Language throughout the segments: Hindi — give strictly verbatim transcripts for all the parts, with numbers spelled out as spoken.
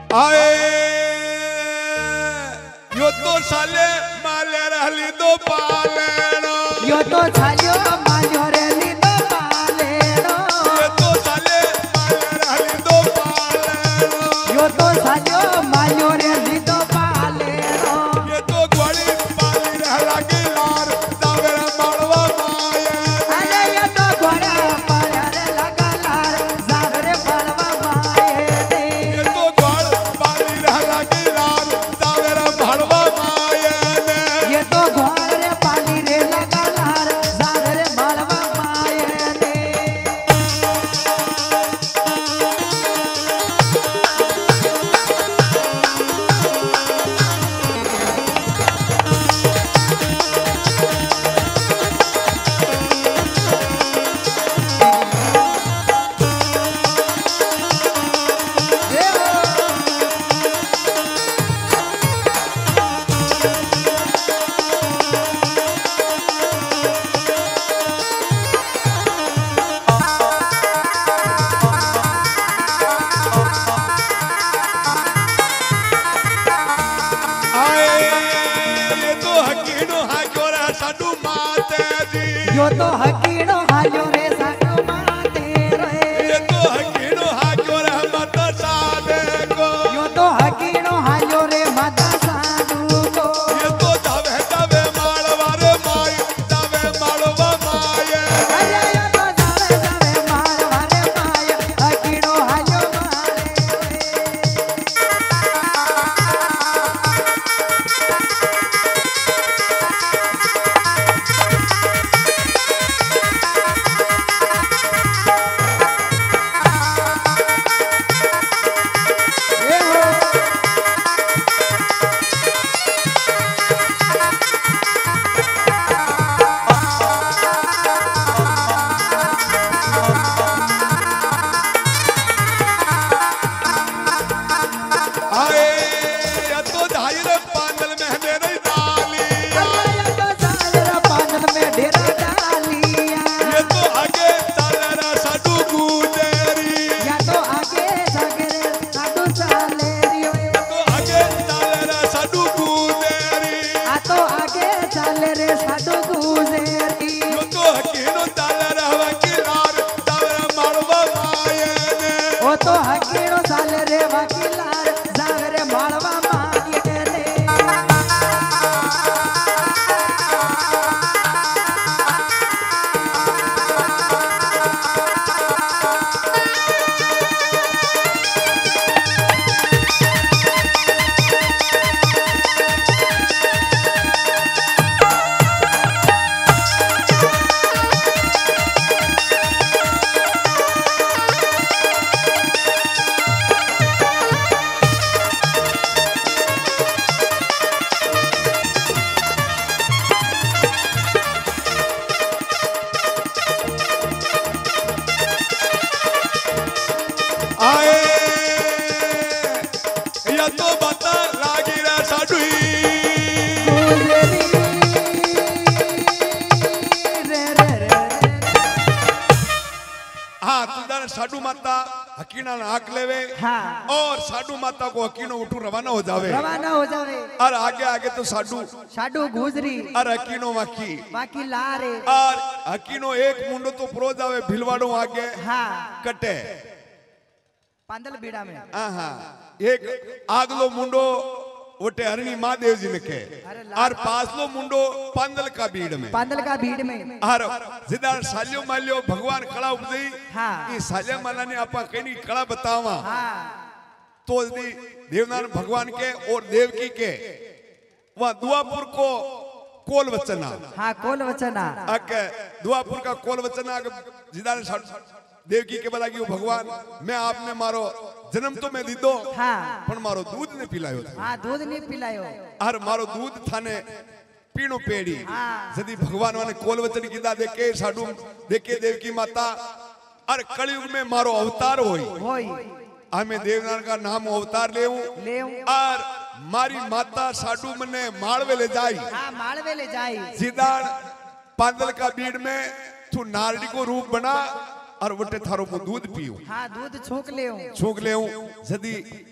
आए यो तो साले माले रहली दो पालेनो यो तो सालियो मालियो रहली दो पालेनो ये तो साले माले रहली दो पालेनो यो तो सालियो मालियो रहली दो पालेनो ये तो घोड़ी पाली रहला की लार दावेरा मारवा माये अरे ये तो घोड़ा पाया रे लगा लार जागरे पालवा माये दे ये तो घोड़ पाली रहला की लार दावेरा मारवा माये ने ये तो घोड़े पाली रे लगा लार जागरे पालवा माये दे आए ये तो हकीनो हाकोरा साडू माते जी यो तो हकीनो हालियो रे साडू माते रे ये तो हकीनो हाकोरा मत सादे को यो तो हकीनो हालियो रे माता साडू को ये तो दावे दावे माळवारे माई दावे माळवा माये अरे यो तो जावे जावे मारवा रे माया हकीनो हालियो मारे ए हो आए ये तो धायर पांगल में मेरे डाली अरे यो तो जावे पानल में डेरा डालिया ये तो आगे चालरा साडू गुजेरी या तो आगे जागे रे साडू चाले रियो तो आगे चालरा साडू गुजेरी आ तो आगे चाले रे साडू गुजेरी यो तो हकीनो चालरा वकीलार दावे माळवा माये ने ओ तो हकीनो चाले रे वकीलार जावे रे माळवा मागे दे आए या तो बता लागी रे साडूई गुजेरी रे रे रे हाँ तुझा साडू माता हकीना ने हाक लेवे हाँ और साडू माता को हकीनो उठू रवाना हो जावे रवाना हो जावे और आगे आगे तो साडू साडू गुजरी और हकीनो वाकी बाकी लारे और हकीनो एक मुंडो तो प्रो जावे भिलवाड़ो आगे हाँ कटे पांदल बीड़ा में आहा एक आगलो मुंडो वटे हरणी महादेव जी ने के और पासलो मुंडो पांदल का भीड़ में पांदल का भीड़ में और जिधर सालियो मालियो भगवान कला उपजी हाँ ई सालिया माला ने आपा कहीं कला बतावा हाँ तो यदि देवनारायण भगवान के और देवकी के वह दुआपुर को कोल वचना हाँ कोल वचना आके दुआपुर का कोल वचना जिधर देवकी के बला की भगवान मैं आपने मारो जन्म तो मैं दी दो हाँ पण मारो दूध ने पिलायो था हाँ दूध नहीं पिलायो और मारो दूध थाने पीणो पेड़ी हाँ। यदि भगवान वाने कोल वचन कीधा देखे साडू देखे देवकी माता और कलयुग में मारो अवतार होई होई हमें देवनारायण का नाम अवतार लेऊं लेऊं और मारी माता साडू मने माळवे ले जाई हाँ मालवे ले जाई सीधान पांदल का बीड़ में तू नारडी को रूप बना और वटे थारो को दूध पियो हाँ दूध छोक ले छोक ले जदी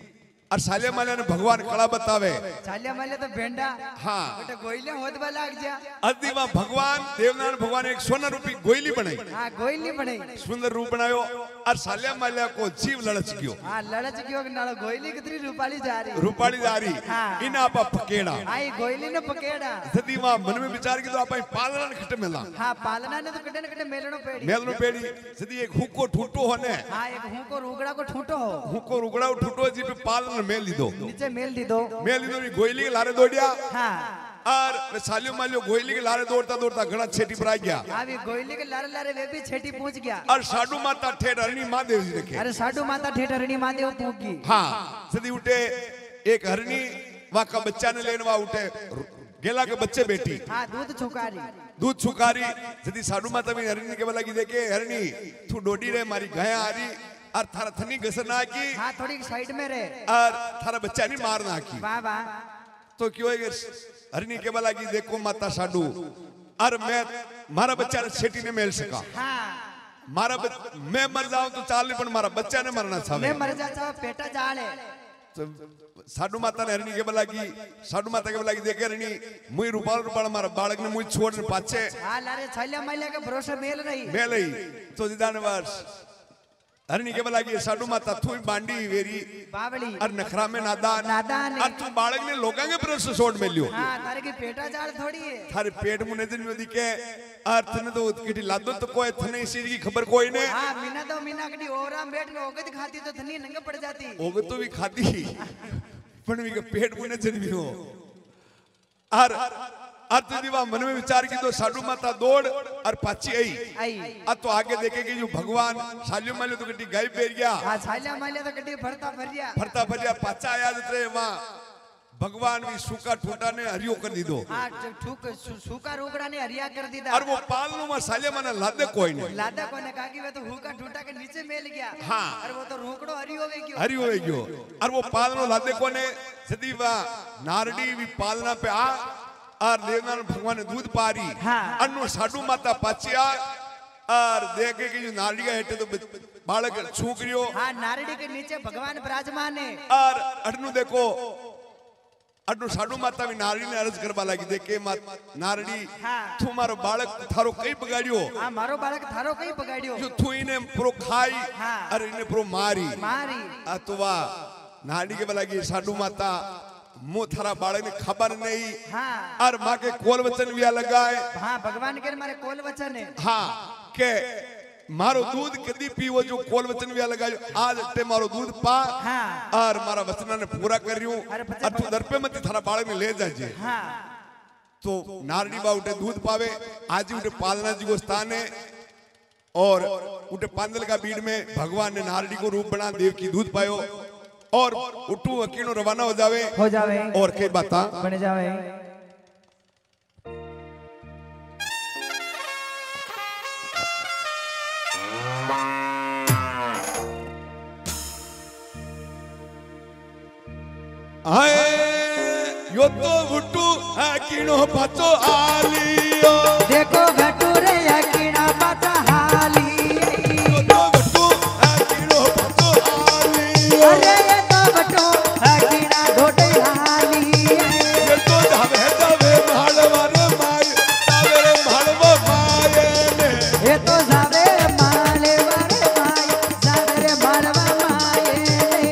और साले माले ने भगवान कला बतावे चालिया माले तो भेंडा हाँ बेटा गोइले होत बा लाग जा अदी वहाँ भगवान देवनारायण भगवान एक सोना रूपी गोइली बनाई हां गोइली बनाई सुंदर रूप बनायो और साले माले को जीव लड़च गयो हां लड़च गयो के नालो गोइली कितनी रूपाली जा रही रूपाली जा रही हाँ। इन आपा पकेड़ा आई गोइली ने पकेड़ा सदी वहाँ मन में विचार की तो आपा पालना ने खट मिला हां पालना ने तो कटे न कटे मेलनो पेड़ी मेलनो पेड़ी सदी एक हुको ठूटो होने हां एक हूं को रुगड़ा को ठूटो हो हुको रुगड़ा ठूटो जी पे पालन मेल ली दो नीचे मेल दी दो मेल ली दो गोइली के लारे दौड़िया हां और सालियो मालियो गोइली के लारे दौड़ता दौड़ता घड़ा छेटी पर आ गया अभी गोइली के लारे लारे वे भी छेटी पहुंच गया और साडू माता ठेठ हरणी महादेव जी रखे अरे साडू माता ठेठरणी महादेव पूगी हाँ सदी उठे एक हरणी वहां का बच्चा ने लेने वहां उठे गेला के बच्चे बेटी हां दूध छुकारी दूध छुकारी सदी साडू माता भी हरणी के बोला की देखे हरणी तू डोडी रे मारी गाया आ रही और थारा थनी घसना की हां थोड़ी साइड में रहे और थारा बच्चा नहीं मारना की वाह वाह तो क्यों है हरणी के बोला की देखो माता साडू और मैं मारा बच्चा ने छेटी ने मेल सका हां मारा बच, मैं मर जाऊं तो चाल नहीं पर मारा बच्चा ने मरना था मैं मर जाता पेटा जाले तो साडू माता ने हरणी के बोला की साडू माता के बोला की देखे हरणी मुई रूपाल रूपाल मारा बालक ने मुई छोड़ ने पाछे हां लारे छल्या मैल्या के भरोसे मेल रही मेल ही तो जिदान वर्ष हरणी के बोला की साडू माता तू बांडी वेरी बावली और नखरा में नादान नादान और तू बालक ने लोगा के भरोसे छोड़ में लियो हां तारे की पेटा जाल थोड़ी है थारे पेट मुने दिन में दिखे और थने तो किटी लादो तो कोई थने इस चीज की खबर कोई ने हां मीना तो मीना कडी ओराम बैठ के ओगत खाती तो थनी नंगे पड़ जाती ओगत तो भी खाती पण भी के पेट मुने जन्मी हो और अर्थ दीवा मन में विचार की तो साडू माता दौड़ और पाची आई आई अब तो आगे देखेगी जो भगवान सालियो मालियो तो कटी गाय पेर गया हां छल्या मैल्या तो कडी भरता भरिया फरता फरिया पाचा आया जतरे वहां भगवान भी सूखा ठूटा ने हरियो कर दी दो हां ठूक सूखा रोकड़ा ने हरिया कर दीदा और वो पालनो में साले माने लादे कोई नहीं लादा कोने काकी वे तो हुका ठूटा के नीचे मेल गया हाँ और वो तो रोकड़ो हरियो वे गयो हरियो हो गयो और वो पालनो लादे कोने सदी वा नारडी भी पालना पे आ और देवनारायण भगवान ने दूध पारी हाँ। अन्नु साडू माता पाचिया और देखे कि जो नारडी का हेटे तो बालक छूकरियो हां नारडी के नीचे भगवान विराजमान है और अडनु देखो अडनु साडू माता भी नारडी ने अर्ज करवा लगी देखे मात नारडी हाँ। तुम्हारो बालक थारो कई बगाड़ियो हां मारो बालक थारो कई बगाड़ियो जो तू इने प्रो खाई हाँ। और इने प्रो मारी मारी आ तो वा नारडी के बोला कि साडू माता मु थारा बालक ने खबर नहीं हां और माँ के कोल वचन भी लगाए हां भगवान के मारे कोल वचन है हाँ के मारो दूध कदी पीवो जो कोल वचन भी लगायो आज ते मारो दूध पा हाँ। और मारा वचन ने पूरा कर रही हूं अरे बच्चे और तू दर पे मत थारा बालक ने ले जाजे हां तो नारडी बा उठे दूध पावे आज उठे पालना जी को स्थान है और उठे पांदल का बीड़ में भगवान ने नारडी को रूप बना देव की दूध पायो और उठू अकीनो रवाना हो जावे हो जावे और कई बाता बन जावे आए यो तो उठू अकीनो पाचो आलियो देखो घटूरे यकीना पता हाली यो तो उठू अकीनो पाचो आलियो अरे ये तो बटो यकीना ढोटे हाली ये तो जावे जावे मालवारे माय जावे मालवा माये ने ये तो जावे माले वाले माय जावे रे मालवा माये ने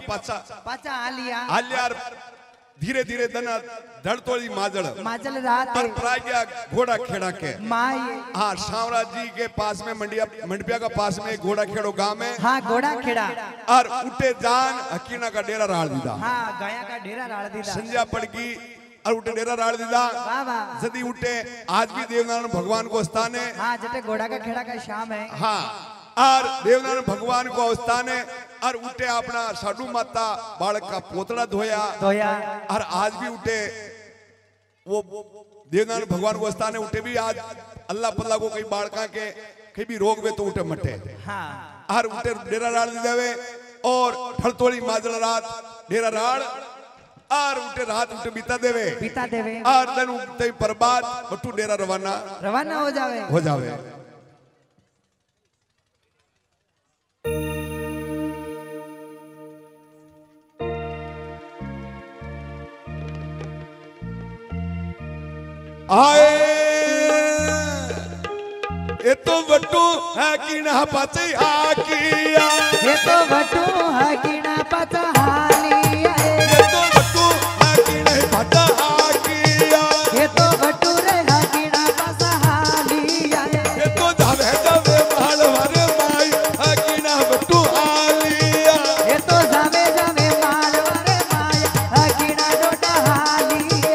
पाचा पाचा आलिया आल्यार धीरे धीरे दना धड़तोड़ी माजड़ माजल रात पर प्राय गया घोड़ा खेड़ा के माई हाँ शामराज जी के पास में मंडिया मंडपिया का पास में एक घोड़ा खेड़ो गांव में हाँ घोड़ा खेड़ा और उठे जान हकीना का डेरा राड़ दीदा हाँ गया का डेरा राड़ दीदा संध्या पड़ गई और उठे डेरा राड़ दीदा वाह वाह जदी उठे आज भी देवनारायण भगवान को स्थान है हाँ जटे घोड़ा का खेड़ा का शाम है हाँ और देवनारायण भगवान को स्थान है और उठे अपना साधु माता बालक का पोतड़ा धोया धोया और आज भी उठे वो देवनारायण भगवान को स्थान है उठे भी आज अल्लाह पल्ला को कई बालका के कहीं भी रोग वे तो उठे मटे हाँ और उठे डेरा राड़ दी देवे और ठलतोड़ी माजड़ रात डेरा राड़ और उठे रात उठे बीता देवे बीता देवे और दिन उठते बर्बाद बटू डेरा रवाना रवाना हो जावे हो जावे आए ये तो बटू है कि ना पाचे आकिया ये तो बटू है कि ना पता हालिया ये तो बटू है कि नहीं पता आकिया ये तो बटू रे है कि ना पता हालिया ये तो जावे जावे माल वारे माई है कि ना बटू आलिया ये तो जावे जावे माल वारे माया है कि ना डोडा हालिया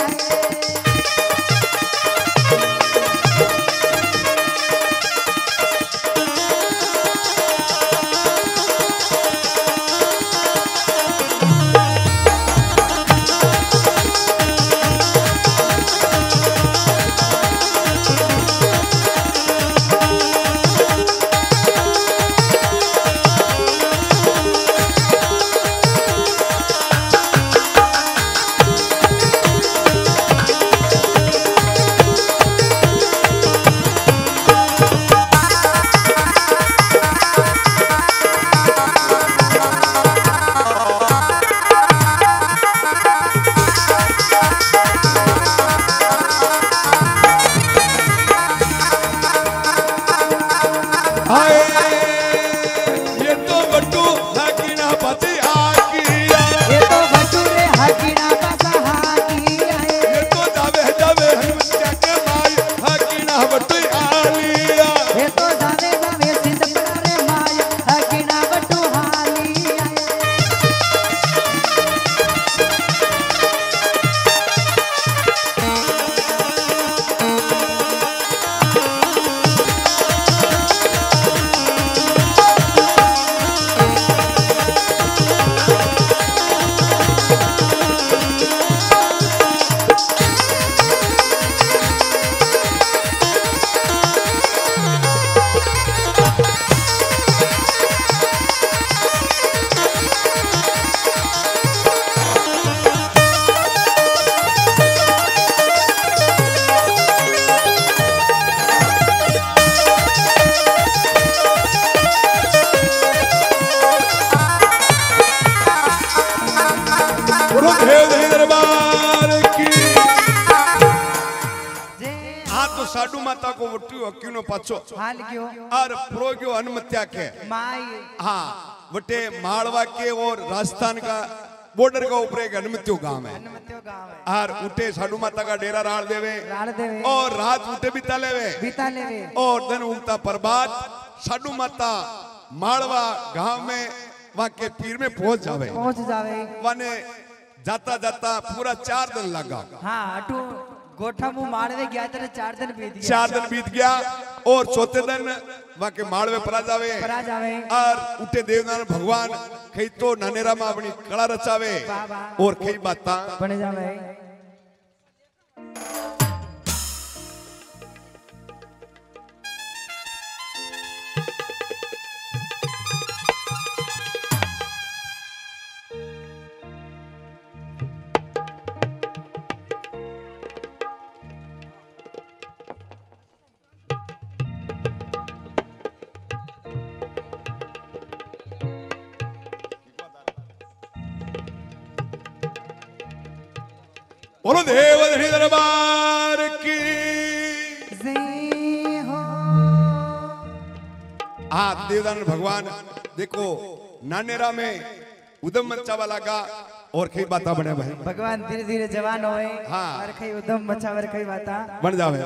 ये तो बटू है कि ना पाचे आकिया ये तो बटू रे है कि ना पता हालिया ये तो जावे जावे हनुमतिया के माई है कि ना बटू आलिया ये तो जावे जावे सिंध रे माया है कि ना बटू हालिया गुरुदेव जी दरबार की जे हाँ तो साडू माता को वट्टियो हकीनो पाछो हाल क्यों और प्रोग्यो हनुमत्या के माई हाँ वटे मालवा के और राजस्थान का बॉर्डर का ऊपर एक हनुमत्यो गांव है हनुमत्यो गाँव है और उठे साडू माता का डेरा राड़ देवे राड़ देवे और रात उठे बिता लेवे बीता लेवे और दिन उगता प्रभात साडू माता मालवा गांव में वहां के पीर में पहुंच जावे पहुंच जावे वाने जाता जाता पूरा चार दिन लगा हाँ अटू गोठा मुंह मारवे गया तेरे चार दिन बीत गया चार दिन बीत गया और चौथे दिन वहां के मालवे परा जावे परा जावे और उठे देवनारायण भगवान कई तो नानेरा में अपनी कला रचावे वाह वाह और कई बात बन जावे बोलो देवधनी दरबार की जय हो हाँ देवदान भगवान देखो नानेरा में उदम मचावा लगा और कई बाता बने भाई भगवान धीरे धीरे जवान होए हाँ। और कई उदम मचावर कई बाता बन जावे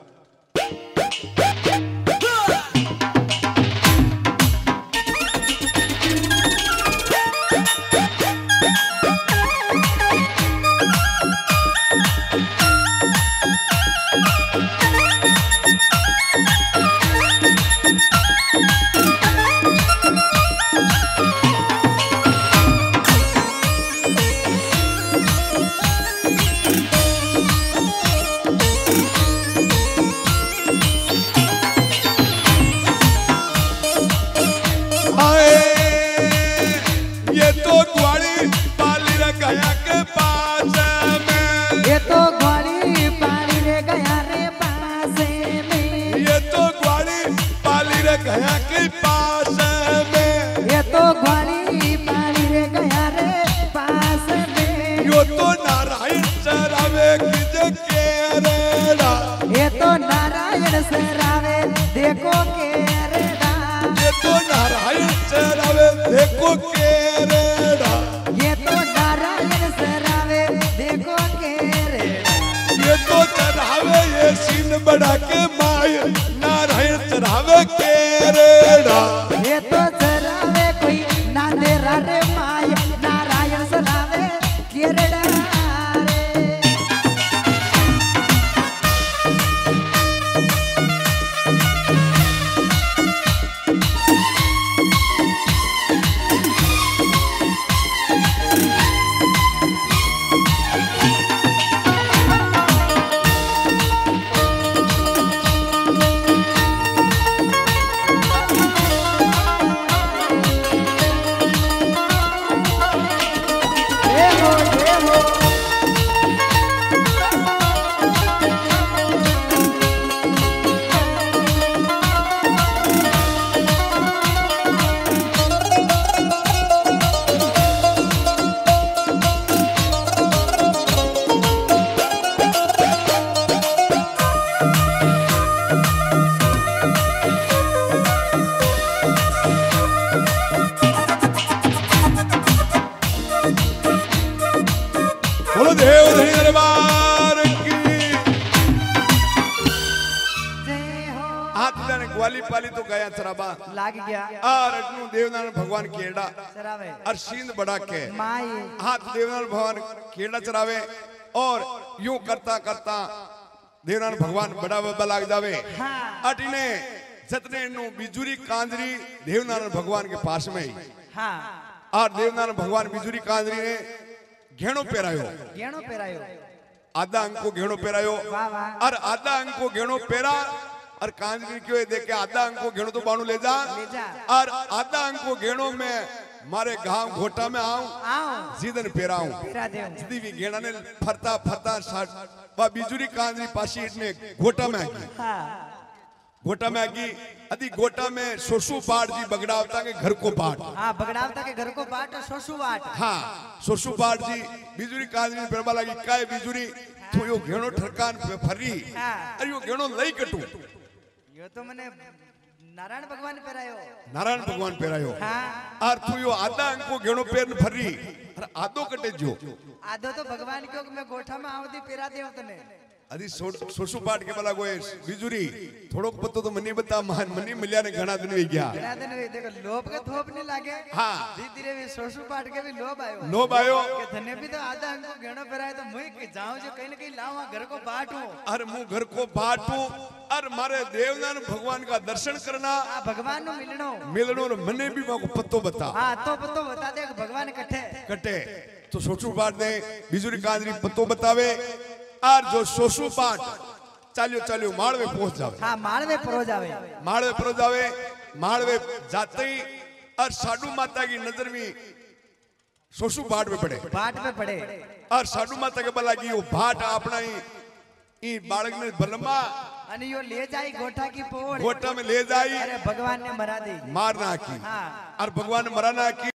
गया के पास में ये तो ग्वाली पानी रे गया रे पास में यो तो नारायण सरावे की केरेड़ा ये तो नारायण सरावे देखो केरेड़ा ये तो नारायण सरावे देखो केरेड़ा ये तो नारायण सरावे देखो केरेड़ा ये तो चढ़ावे ये सीन बड़ा के माय नारायण चढ़ावे केरेड़ा ये तो चढ़ावे कोई नांदेरा रे माय नारायण चढ़ावे केरेड़ा ग्वाली पाली तो गया चराबा लाग गया और अटनू देवनारायण भगवान केड़ा चरावे और सींद बड़ा के माई हाथ देवनारायण भगवान केड़ा चरावे और यूं करता करता देवनारायण भगवान बड़ा बाबा लाग जावे हाँ। अटने जतने नु बिजुरी कांजरी देवनारायण भगवान के पास में ही हाँ और देवनारायण भगवान बिजुरी कांजरी ने घेणो पेरायो घेणो पेरायो आधा अंक को घेणो पेरायो वाह वाह और आधा अंक को घेणो पेरा और कांजरी क्यों देख के आधा अंक को घेणो तो बाणू ले जा ले जा और आधा अंक को घेणो में मारे गांव घोटा में आऊं आओ जीदन पेराऊं पेरा देव जदी भी घेणा ने फरता फरता साथ वा बिजुरी कांजरी पासी इतने घोटा में आगी हाँ घोटा में आगी अदी घोटा में सोसु पाट जी बगड़ावता के घर को पाट हाँ बगड़ावता के घर को बाट और सोसु बाट हाँ सोसु पाट जी बिजुरी कांजरी पेरबा लगी काय बिजुरी तो यो घेणो ठरकान पे फरी हाँ अरे यो घेणो लई कटू यो तो मने नारायण भगवान पेरायो नारायण भगवान पेरायो हाँ और तू यो आधा अंको घेणो पेर न फरी अरे आधो कटे जो आधो तो भगवान क्यों मैं गोठा में आवती पेरा देव तने अदी सोसु पाट के बला गोए बिजुरी थोड़ो पतो तो मनी बता मान मनी मिलिया ने घणा दिन वे गया घणा दिन वे देखो लोभ के थोप नहीं लागे हाँ धीरे धीरे भी सोसु पाट के भी लोभ आयो लोभ आयो के धने भी तो आधा अंको घेणो पेरायो तो मुई के जाऊं जो कहीं न कहीं लावा घर को बाटूं और मु घर को बाटूं और मारे देवनारायण भगवान का दर्शन करना आ भगवान नु मिलनो मिलनो और मने भी मको पत्तो बता हां तो पत्तो बता दे भगवान कठे कटे तो सोसु पाट ने बिजुरी कांजरी पत्तो बतावे और जो सोसु पाट चालियो चालियो माळवे पहुंच जावे हां माळवे परो जावे माळवे परो जावे माळवे जाते ही और साडू माता की नजर में सोसु पाट में पड़े बाट में पड़े और साडू माता के बला की वो भाट अपना ही ई बालक ने बलमा अनि यो ले जाई गोठा की पोड़ गोटा में ले जाई अरे भगवान ने मरा दी मारना की हाँ और भगवान ने मराना की